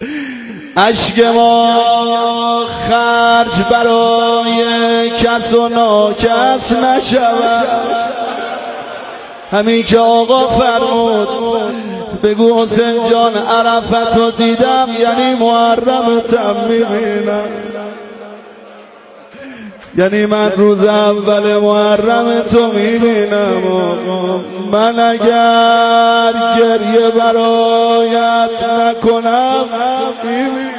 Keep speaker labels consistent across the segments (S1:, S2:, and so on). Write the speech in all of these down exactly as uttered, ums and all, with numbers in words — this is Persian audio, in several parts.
S1: اشک ما خرج برای کس و ناکس نشود. همین که آقا فرمود بگو حسین جان عرفتو دیدم یعنی محرمتم میبینم، یعنی من روز اول محرم تو میبینم. من اگر گریه برایت نکنم میبینم.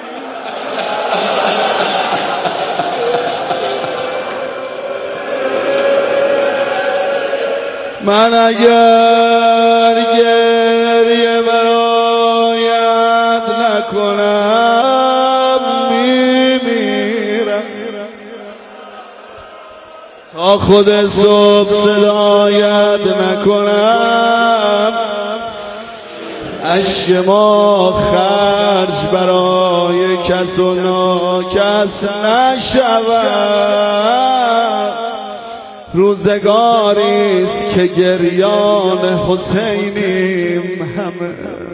S1: من اگر گریه برایت نکنم میمیرم. تا خود صبح صدایت نکنم اشک ما خرج برای کس و ناکس نشود. روزگاریست که گریان حسینیم همه،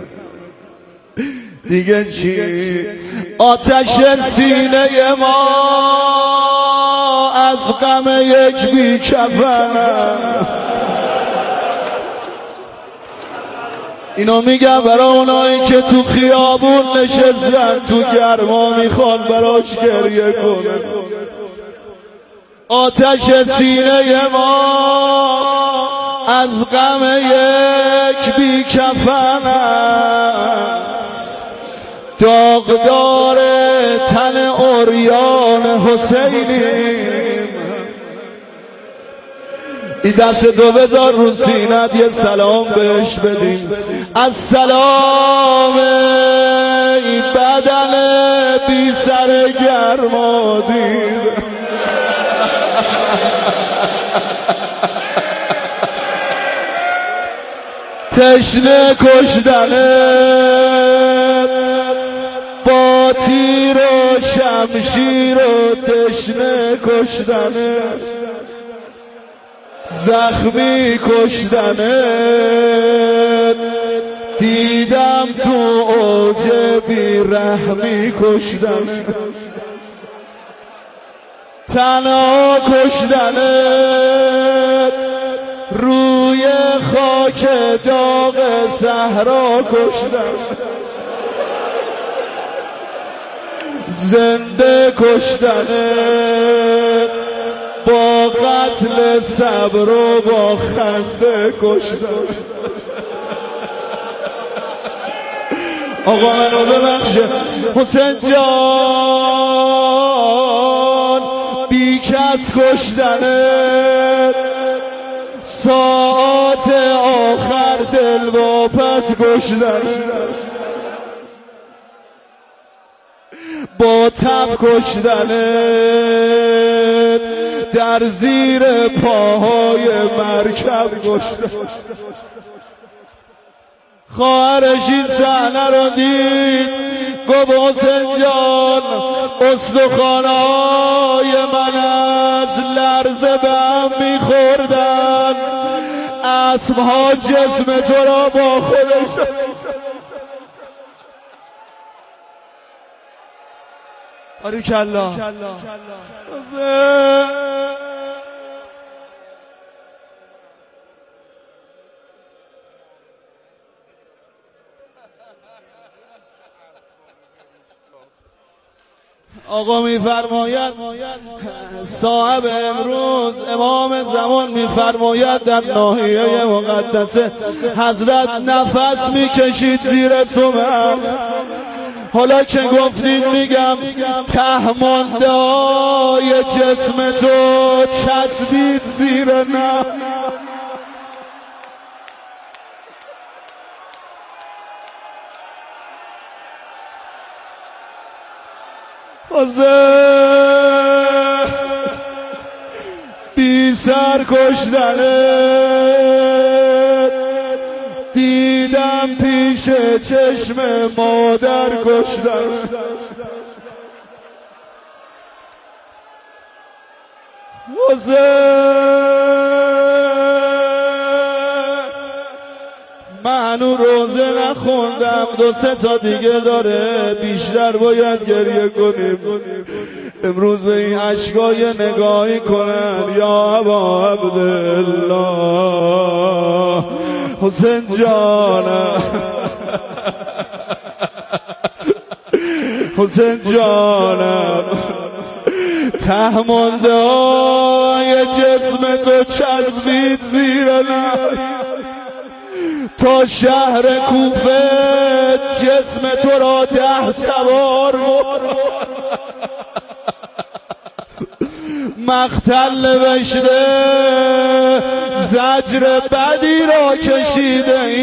S1: دیگه چی؟ آتش سینه ما از غم یک بیکفنم. اینو میگم برای اونایی که تو خیابون نشستن تو گرما میخوان براش گریه کنه. آتش سینه ما از غم یک بیکفن است، داغدار تن عریان حسینیم. این دست دو بذار رو سینت یه سلام بهش بدیم. السلام ای بدن بی سر گرمادین، تشنه کشدنه با تیر و شمشیر و تشنه کشدنه زخمی کشدنه. دیدم تو اوج بیرحمی کشدنه، تنها کشدنه روی خاک داغ صحرا کشدن، زنده کشدنه با قتل صبر و با خنده کشدن. آقا منو ببخشه حسین جان، بی کس کشدنه ساعت آخر دل واپس کشدن، با تب کشدنه در زیر پاهای مرکب کشدن. خواهرش این صحنه رو دید گفت حسین جان استخوان‌های من از لرزه به هم میخوردن، اسبها جسم تو را با خودش. باریکالله. آقا میفرماید صاحب امروز امام زمان میفرماید در ناحیه مقدسه حضرت نفس میکشید زیر صورت. حالا که گفتید میگم ته های جسم تو چسبید زیر نه. بی سر کشدنه دیدم پیش چشم مادر کشدن، من روزه نخوندم کنم دو سه تا دیگه داره، بیشتر باید گریه کنیم. امروز به این اشکای نگاهی کنن. یا ابا عبدالله حسین جانم، حسین جانم، ته مانده های جسم تو چسبید زیر نهر، تا شهر کوفه جسم تو را ده سوار برد. مقتل نوشته زجر بدی را کشیده،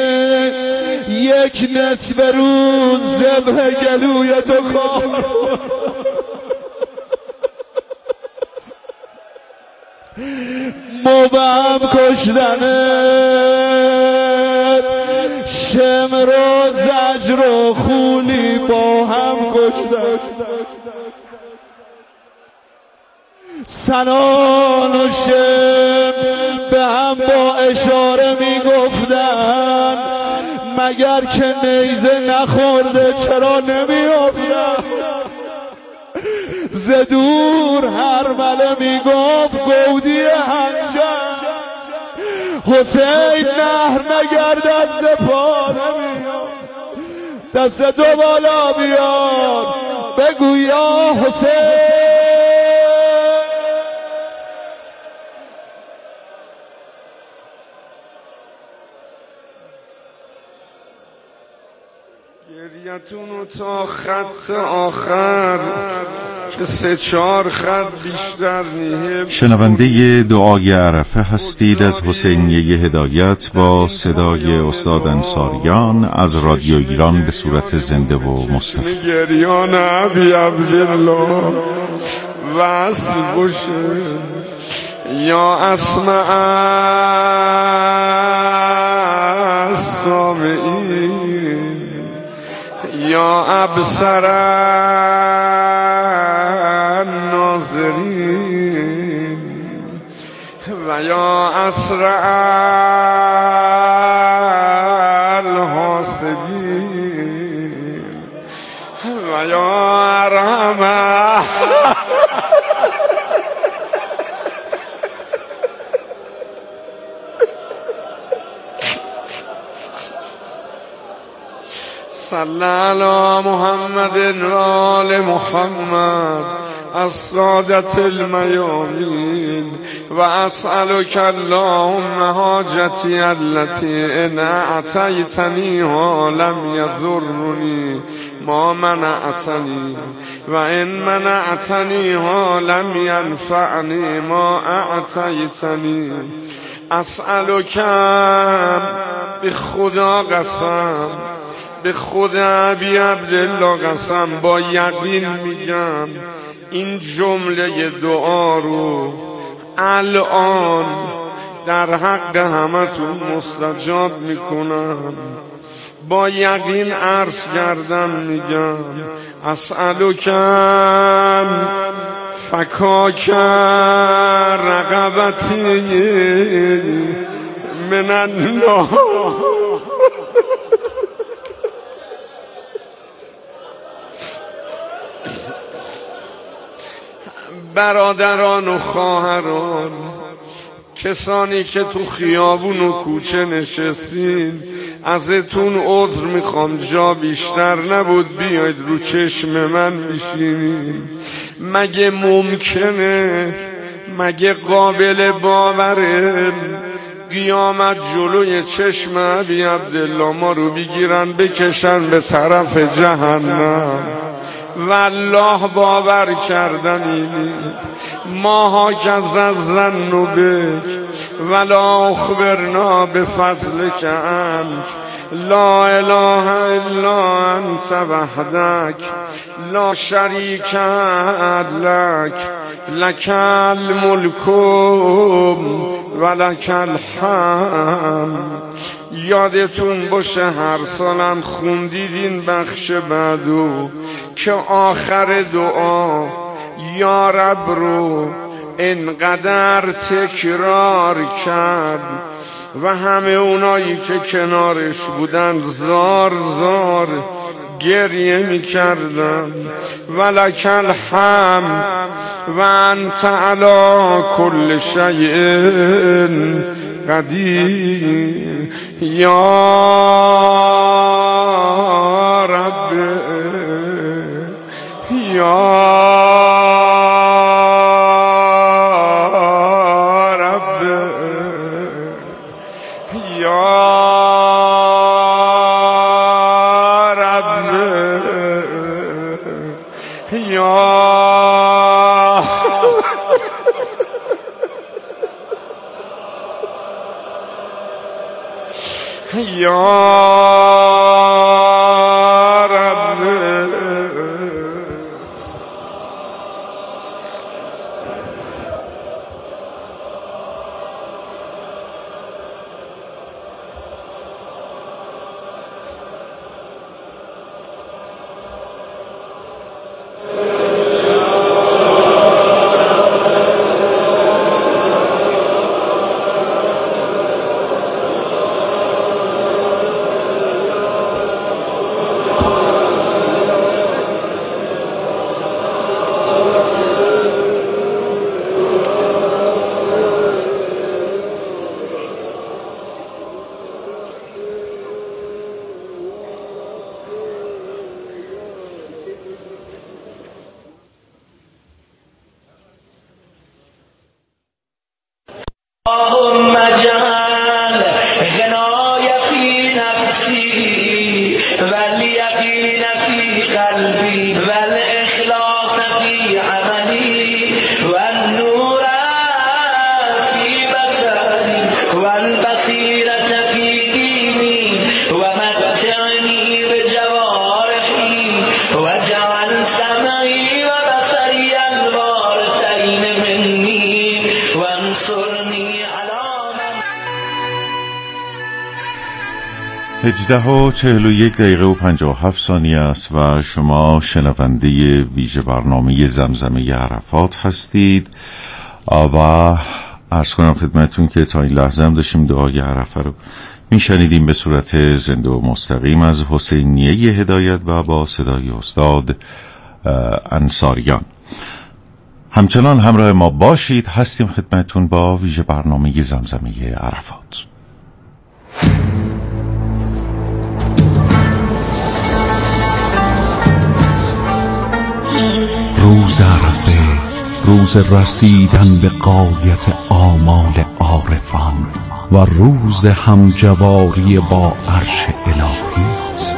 S1: یک نصف روز ذبح گلوی تو کار. مبهم کشتنه، شمر و زجر و خونی با هم کشتن. سنان و شم به هم با اشاره می گفتن مگر که نیزه نخورده چرا نمی افتن. ز دور هر مله می گفت گودی هنجر، حسین نهر نگردد ز پا نمیاد. دست تو بالا بیار بگو یا حسین.
S2: گریتونو تا خط آخر که سه چهار خط بیشتر نیه.
S3: شنونده دعای عرفه هستید از حسینیه هدایت با صدای استاد انصاریان از رادیو ایران به صورت زنده و مستقیم.
S2: گریان عبی عبدالله وصل باشه یا اسمع السامعین یا ابصر الناظرین و یا اسرع الحاسبین و یا ارحم صلی علی محمد و آل محمد السادة المیامین و اسألک اللهم حاجتی التي ان اعطیتنیها لم یضرنی ما منعتنی و ان منعتنیها لم ینفعنی ما اعطیتنی. اسألک به خدا قسم، به خدا عبی عبدالله قسم، با یقین میگم این جمله دعا رو الان در حق همتون مستجاب میکنم. با یقین عرض کردم میگم اسألکم فکاک رقبتی من النار. برادران و خواهران، کسانی که تو خیابون و کوچه نشستین، ازتون عذر میخوام جا بیشتر نبود بیاید رو چشم من بشینین. مگه ممکنه، مگه قابل باوره قیامت جلوی چشم ابی عبدالله ما رو بگیرن بکشن به طرف جهنم؟ والله باور کردنی ماها کززن بک ولا اخبرنا بفضلک انک لا اله الا انت وحدک لا شریک لک لک الملک و لک الحمد. یادتون باشه هر سالم خوندید این بخش بعدو که آخر دعا یا رب رو انقدر تکرار کرد و همه اونایی که کنارش بودن زار زار گریه میکردن. ولک الحمد و انت علی کل شیء قدیر یا رب یا رب یا رب یا یا رب
S4: اللهم اجعل غناي في نفسي واليقين في قلبي والإخلاص في عملي والنور في بصري والبصيرة في ديني ومتعني بجوارحي واجعل سمعي وبصري الوارثين مني وانصرني
S3: هجده و چهل و یک دقیقه و پنجاه و هفت ثانیه است و شما شنونده ویژه برنامه زمزمه عرفات هستید و عرض کنم خدمتون که تا این لحظه هم داشتیم دعای عرفه رو میشنیدیم به صورت زنده و مستقیم از حسینیه هدایت و با صدای استاد انصاریان. همچنان همراه ما باشید، هستیم خدمتون با ویژه برنامه زمزمه عرفات.
S5: روز عرفه، روز رسیدن به غایت آمال عارفان و روز همجواری با عرش الهی است.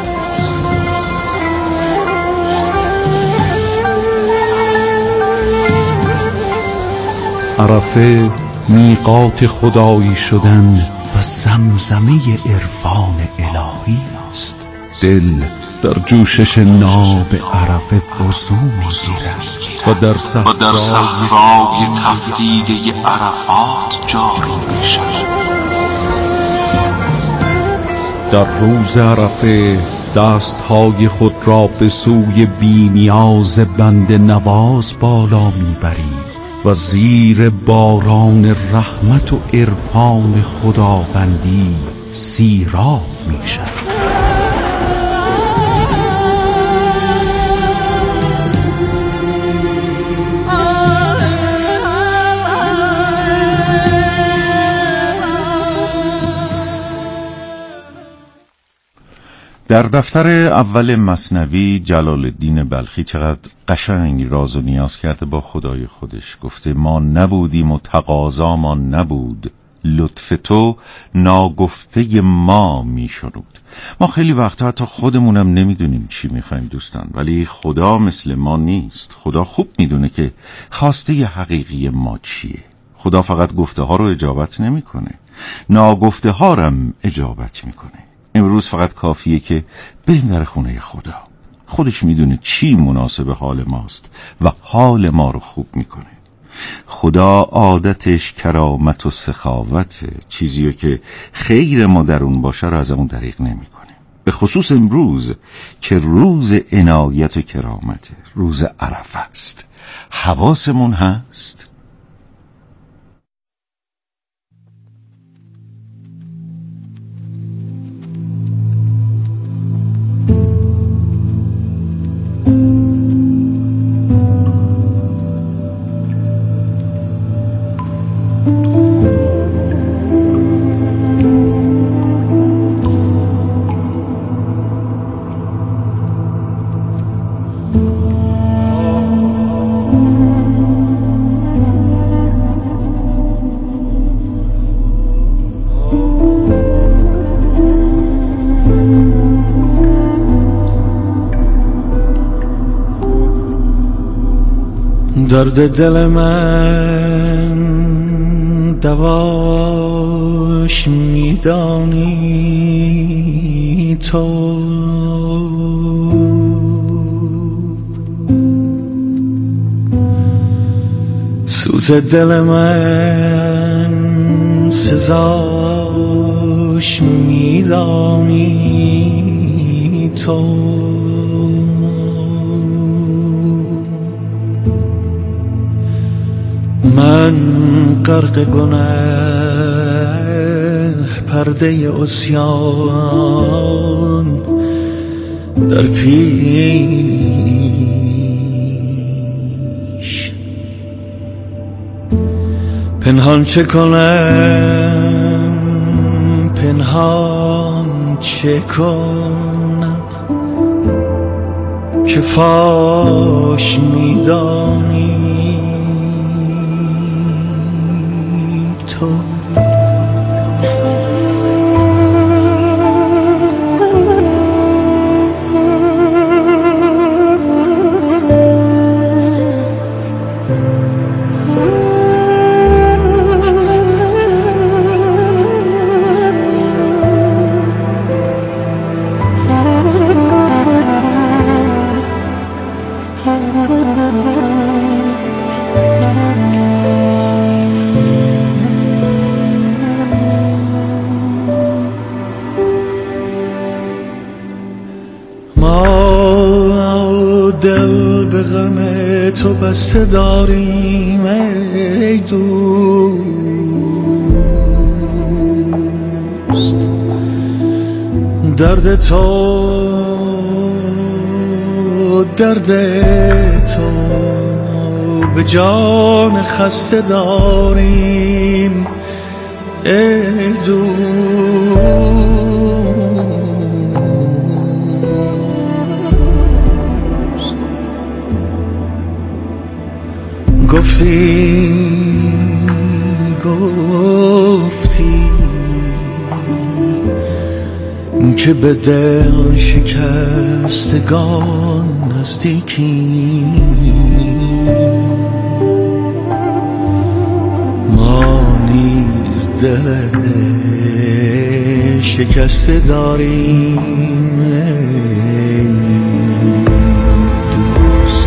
S5: عرفه میقات خدایی شدن و زمزمه عرفان الهی است. دل در جوشش ناب عرفه فرو می‌گیرد و در صحرای تفدیده عرفات جاری می‌شود. در روز عرفه دستهای خود را به سوی بی‌نیاز بنده نواز بالا می‌برید و زیر باران رحمت و عرفان خداوندی سیراب می‌شود.
S3: در دفتر اول مثنوی جلال الدین بلخی چقدر قشنگ راز و نیاز کرده با خدای خودش. گفته ما نبودیم و تقاضا ما نبود، لطف تو ناگفته ما میشنود. ما خیلی وقتا حتی خودمونم نمیدونیم چی میخوایم دوستان، ولی خدا مثل ما نیست. خدا خوب میدونه که خواسته حقیقی ما چیه. خدا فقط گفته ها رو اجابت نمیکنه، ناگفته ها رو هم اجابت میکنه. امروز فقط کافیه که بریم در خونه خدا. خودش میدونه چی مناسب حال ماست و حال ما رو خوب میکنه. خدا عادتش کرامت و سخاوته، چیزیه که خیر ما در اون باشه رو از اون دریغ نمیکنه. به خصوص امروز که روز عنایت و کرامته، روز عرفه است. حواسمون هست؟
S6: درد دل من دواش میدانی تو، سوز دل من سزاش میدانی تو. من غرق گناه پرده عصیان در پیش، پنهان چه کنم پنهان چه کنم که فاش میدانی تو. دل به غم تو بسته داریم ای دوست، درد تو درد تو به جان خسته داریم ای دوست. گفتی گفتی که به دل شکستگان نزدیکی، ما نیز دل شکسته داریم دوست.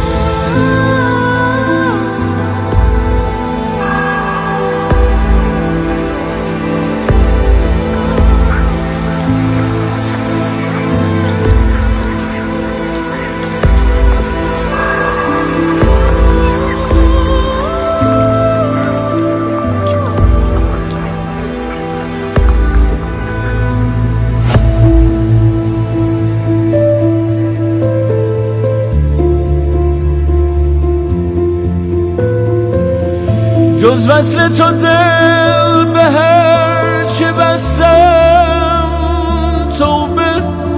S6: جز وصل تو دل به هر چه بستم توبه،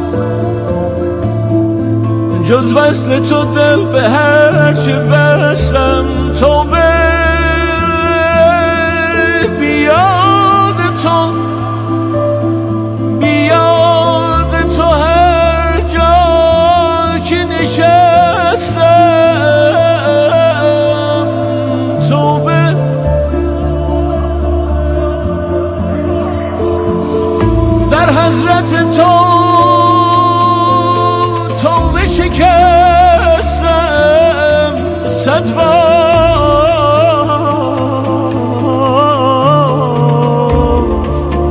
S6: جز وصل تو دل به هر چه بستم توبه، بیاد تو بیاد تو هر جا که نشستم توبه، در حضرت تو توبه شکستم صد بار.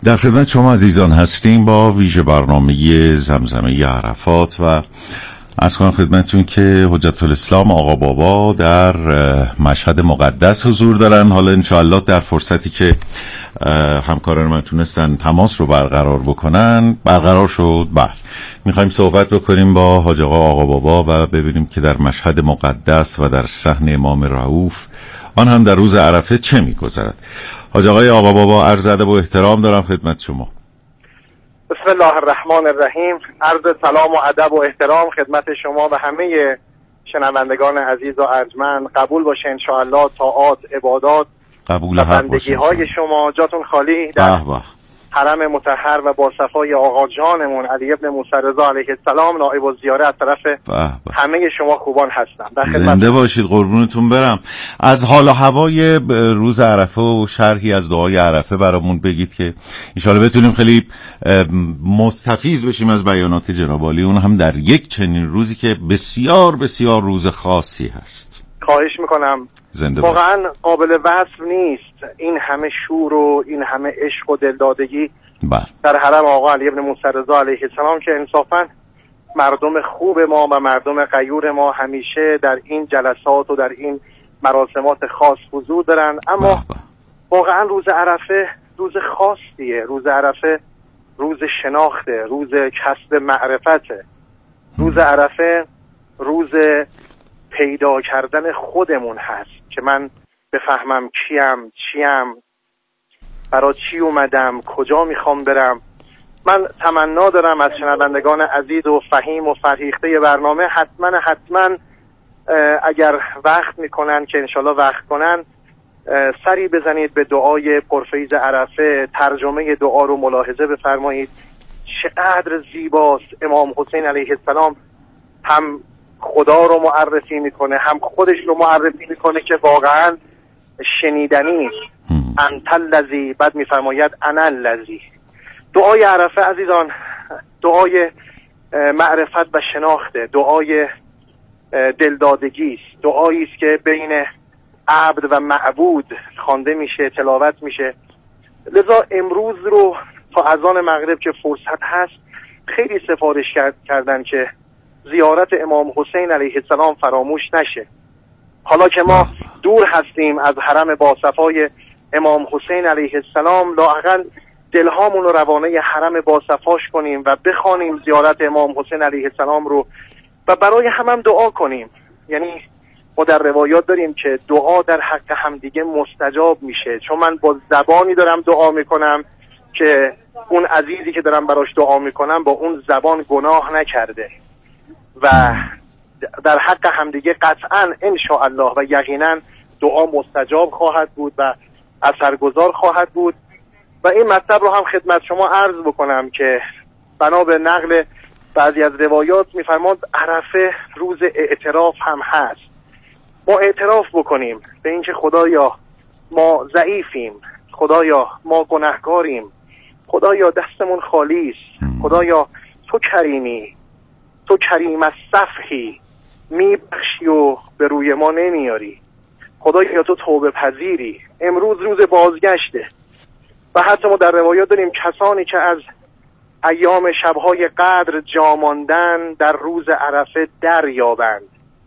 S3: در خدمت شما عزیزان هستیم با ویژه برنامه زمزمه عرفات و عرض کنم خدمتتون که حجت الاسلام آقا بابا در مشهد مقدس حضور دارن. حالا انشاءالله در فرصتی که همکاران من تونستن تماس رو برقرار بکنن برقرار شد. بله میخوایم صحبت بکنیم با حاج آقا آقا بابا و ببینیم که در مشهد مقدس و در صحن امام رؤوف آن هم در روز عرفه چه میگذرد. حاج آقای آقا بابا عرض ادب و احترام دارم خدمت شما.
S7: بسم الله الرحمن الرحیم. عرض سلام و ادب و احترام خدمت شما و همه شنوندگان عزیز و ارجمند. قبول باشه انشاءالله طاعات، عبادات،
S3: قبول حق
S7: بندگی های شما. جاتون خالی در حرم مطهر و با صفای آقا جانمون علی ابن موسی رضا علیه السلام نائب الزیاره از طرف همه شما خوبان هستم. در خدمت
S3: زنده باشید، قربونتون برم. از حال و هوای روز عرفه و شرحی از دعای عرفه برامون بگید که انشالله بتونیم خیلی مستفیض بشیم از بیانات جناب عالی، اون هم در یک چنین روزی که بسیار بسیار روز خاصی هست.
S7: خواهش میکنم. واقعا قابل وصف نیست این همه شور و این همه عشق و دلدادگی
S3: بله.
S7: در حرم آقا علی ابن موسی رضا علیه السلام که انصافا مردم خوب ما و مردم غیور ما همیشه در این جلسات و در این مراسمات خاص حضور دارن. اما بله. واقعا روز عرفه روز خاصیه. روز عرفه روز شناخته، روز کسب معرفته. روز عرفه روز پیدا کردن خودمون هست که من بفهمم کیم، چیم، برای چی اومدم، کجا میخوام برم. من تمنا دارم از شنوندگان عزیز و فهیم و فرهیخته برنامه حتما حتما اگر وقت میکنن که انشالله وقت کنن سری بزنید به دعای پرفیض عرفه، ترجمه دعا رو ملاحظه بفرمایید. چقدر زیباست. امام حسین علیه السلام هم خدا رو معرفی میکنه هم خودش رو معرفی میکنه که واقعا شنیدنی انت الذی، بعد میفرماید انا الذی. دعای عرفه عزیزان دعای معرفت و شناخته، دعای دلدادگی است، دعایی است که بین عبد و معبود خوانده میشه، تلاوت میشه. لذا امروز رو تا اذان مغرب که فرصت هست خیلی سفارش کردن که زیارت امام حسین علیه السلام فراموش نشه. حالا که ما دور هستیم از حرم باصفای امام حسین علیه السلام، لااقل دلهامون رو روانه حرم باصفاش کنیم و بخوانیم زیارت امام حسین علیه السلام رو و برای هم هم دعا کنیم. یعنی ما در روایات داریم که دعا در حق همدیگه مستجاب میشه، چون من با زبانی دارم دعا میکنم که اون عزیزی که دارم براش دعا میکنم با اون زبان گناه نکرده و در حق همدیگه قطعا انشاءالله و یقینا دعا مستجاب خواهد بود و اثرگذار خواهد بود. و این مطلب رو هم خدمت شما عرض بکنم که بنا به نقل بعضی از روایات میفرماد عرفه روز اعتراف هم هست. ما اعتراف بکنیم به اینکه خدایا ما ضعیفیم، خدایا ما گناهکاریم، خدایا دستمون خالی است، خدایا تو کریمی، تو کریم از صفحی، میبخشی و به روی ما نمیاری، خدایا تو توبه پذیری. امروز روز بازگشته و حتی ما در روایات داریم کسانی که از ایام شبهای قدر جاماندن در روز عرفه در یابند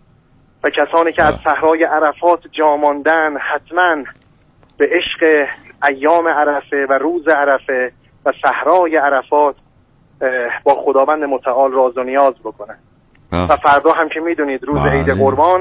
S7: و کسانی که از صحرای عرفات جاماندن حتما به عشق ایام عرفه و روز عرفه و صحرای عرفات با خداوند متعال راز و نیاز بکنن. و فردا هم که میدونید روز عید قربان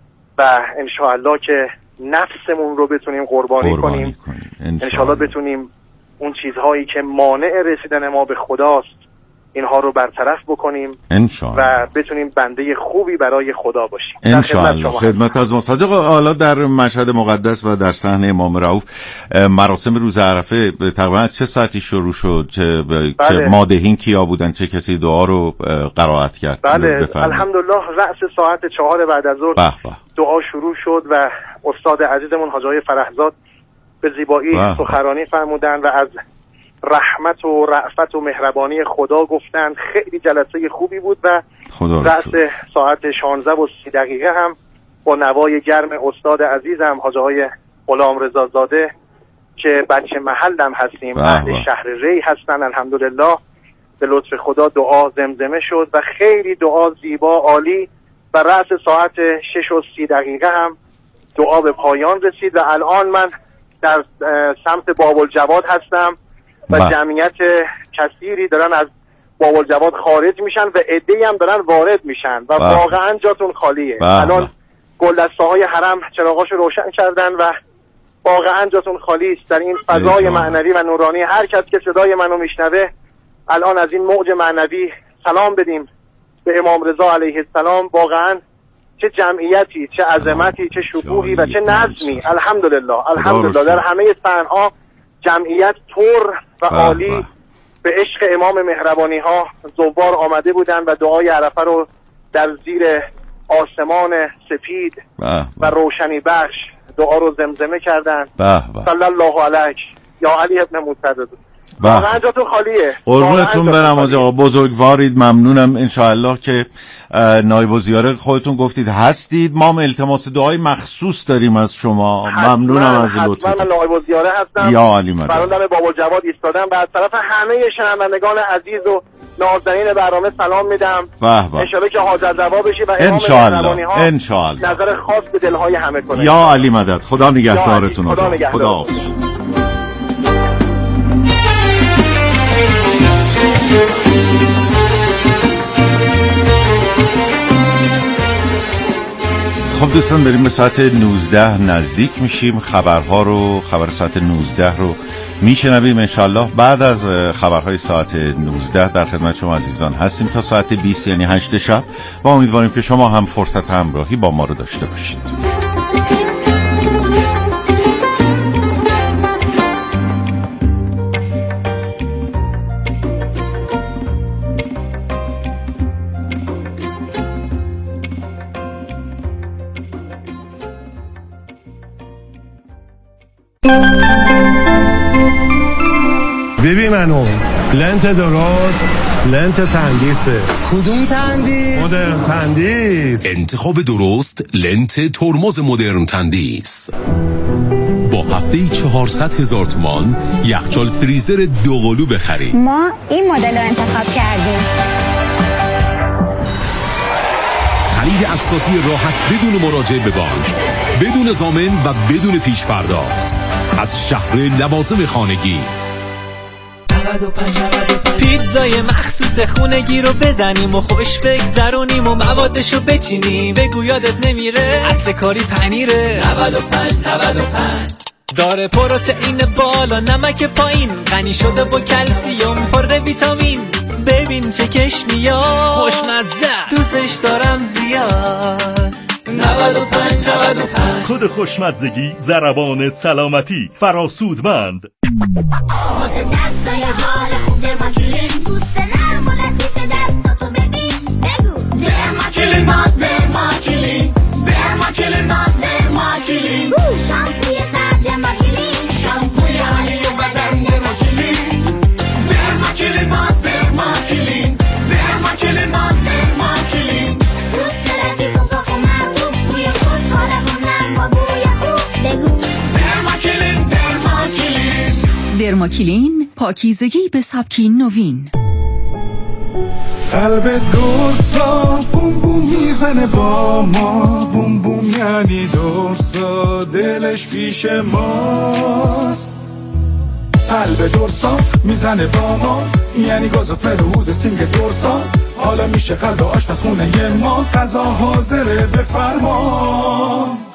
S7: و انشاءالله که نفسمون رو بتونیم قربانی, قربانی کنیم, کنیم. انشاءالله بتونیم اون چیزهایی که مانع رسیدن ما به خداست اینها رو برطرف بکنیم و بتونیم بنده خوبی برای خدا باشیم.
S3: انشاءالله. خدمت از ماست. حالا در مشهد مقدس و در صحن امام رؤوف مراسم روز عرفه تقریبا چه ساعتی شروع شد؟ بله. چه مادهین کیا بودن؟ چه کسی دعا رو قرائت کرد؟
S7: بله الحمدلله رأس ساعت چهار بعد از ظهر دعا شروع شد و استاد عزیزمون حاج آقای فرحزاد به زیبایی سخنرانی فرمودن و از رحمت و رأفت و مهربانی خدا گفتند. خیلی جلسه خوبی بود و رأس ساعت شانزده و سی دقیقه هم با نوای گرم استاد عزیزم حاج آقای غلام رضا زاده که بچه محلم هستیم، اهل شهر ری هستن. الحمدلله به لطف خدا دعا زمزمه شد و خیلی دعا زیبا عالی و رأس ساعت شش و سی دقیقه هم دعا به پایان رسید و الان من در سمت باب‌الجواد هستم و با. جمعیت کثیری دارن از باب‌الجواد خارج میشن و عده‌ای هم دارن وارد میشن و با. واقعا جاتون خالیه. با. الان گلدسته‌های حرم چراغاشو روشن کردن و واقعا جاتون خالی است. در این فضای معنوی و نورانی هر کس که صدای منو میشنوه الان از این موج معنوی سلام بدیم به امام رضا علیه السلام. واقعا چه جمعیتی، چه عظمتی، چه شکوهی و چه نظمی. الحمدلله الحمدلله در همه صحنه‌ها جمعیت پر و عالی به عشق امام مهربانی ها زوار آمده بودن و دعای عرفه رو در زیر آسمان سپید و روشنی بخش دعا رو زمزمه کردن. صلی الله علیک یا علی ابن موسی. واقعا جاتون خالیه.
S3: قربونتون برم آقا، بزرگوارید، ممنونم. انشاءالله که نایب الزیاره خودتون گفتید هستید، ما هم التماس دعای مخصوص داریم از شما. ممنونم از لطفتون.
S7: حتما نایب الزیاره هستم،
S3: یا علی مدد،
S7: فرزند باب‌الجواد ایستادم و از طرف همه شنوندگان عزیز و نازنین برنامه سلام میدم. ان شاءالله که حاجت روا بشی و امام مهربانی ها
S3: ان شاءالله
S7: نظر خاص به دلهای همه کنه.
S3: یا علی مدد. خدا نگهدارتون.
S7: خدا نگهدار.
S3: خب دوستان، داریم به ساعت نوزده نزدیک میشیم. خبرها رو، خبر ساعت نوزده رو میشنویم. انشالله بعد از خبرهای ساعت نوزده در خدمت شما عزیزان هستیم تا ساعت بیست یعنی هشت شب و امیدواریم که شما هم فرصت همراهی با ما رو داشته باشید.
S8: ببین منو لنت درست، لنت تندیسه.
S9: کدوم تندیس؟
S8: مدرن تندیس.
S10: انتخاب درست لنت ترمز مدرن تندیس. با هفته چهارصد هزار تومان یخچال فریزر دوقلو بخرید.
S11: ما این مدل رو انتخاب کردیم.
S10: خرید اقساطی راحت بدون مراجعه به بانک، بدون ضامن و بدون پیش پرداخت از شهر لوازم خانگی.
S6: پیتزای مخصوص خونگی رو بزنیم و خوش بگذرونیم و موادشو بچینیم. بگو یادت نمیره اصل کاری پنیره. نود و پنج نود و پنج داره پروتئین بالا، نمک پایین، غنی شده با کلسیم، پر ویتامین. ببین چه کش میاد، خوشمزه، دوستش دارم زیاد. نود و پنج نود و پنج
S12: کد خوشمزگی، ضربان سلامتی، فراسودمند.
S13: واسه دستای حال خوب درماکلین، دوست نرم و لطیف دستاتو ببین. بگو درماکلین، باز درماکلین، درماکلین، باز درماکلین. شامپوی سر درماکلین، شامپوی حالی و بدن درماکلین. درماکلین، باز درماکلین، درماکلین، باز درماکلین. دوست لطیف و کاف و مرغوب، توی خوش حالمون نرم و بوی خوب. بگو درماکلین، درماکلین.
S14: درماکلین، پاکیزگی به سبکی نوین.
S15: قلب دورسا بوم بوم میزنه با ما، بوم بوم یعنی دورسا دلش پیش ماست. قلب دورسا میزنه با ما یعنی گاز و فرهود سینگ دورسا. حالا میشه قلب آشپزخونه ما، غذا حاضره بفرما.